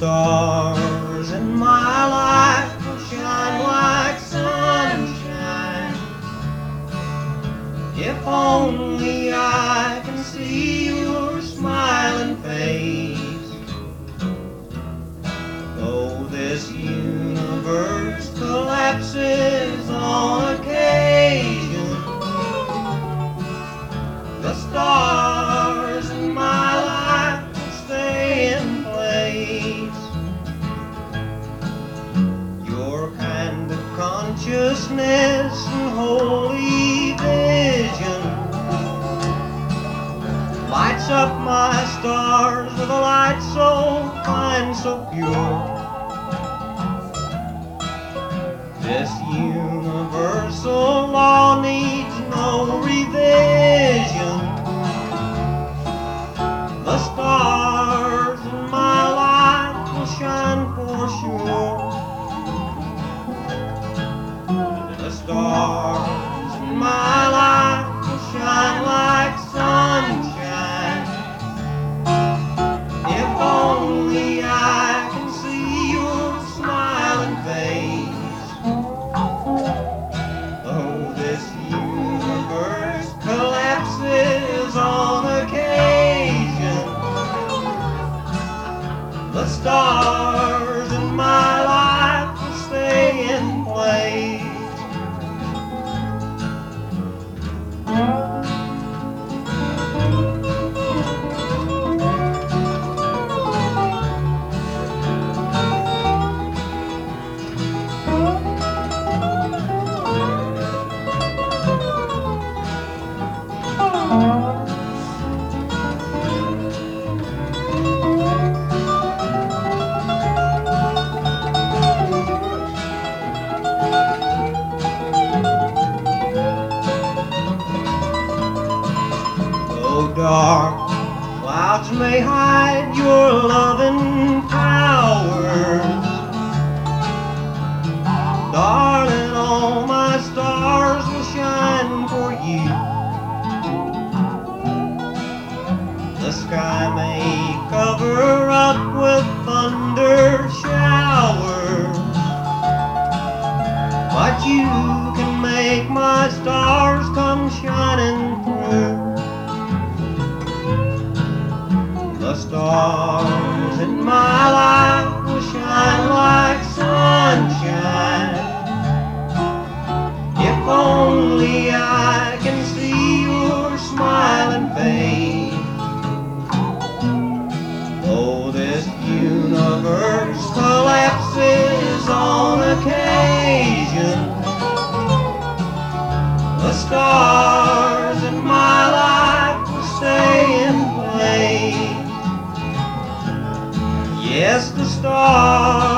stars in my life will shine like sunshine. If only I can see your smiling face. Though this universe collapses on occasion, the stars in my life will stay in place. Your kind of consciousness and holy vision lights up my stars with a light so fine, so pure. This universal law needs no revision. The stars in my life will shine for sure. The stars in my life will shine like sunshine. If only I can see your smiling face. Oh, this universe collapses on occasion. The stars in my life will stay in place. Dark clouds may hide your loving powers. Darling, all my stars will shine for you. The sky may cover up with thunder showers, but you can make my stars come shining through. The stars in my life will shine like sunshine. If only I can see your smiling face. Though this universe collapses on occasion, the stars in my life will stay in place. Yes, the stars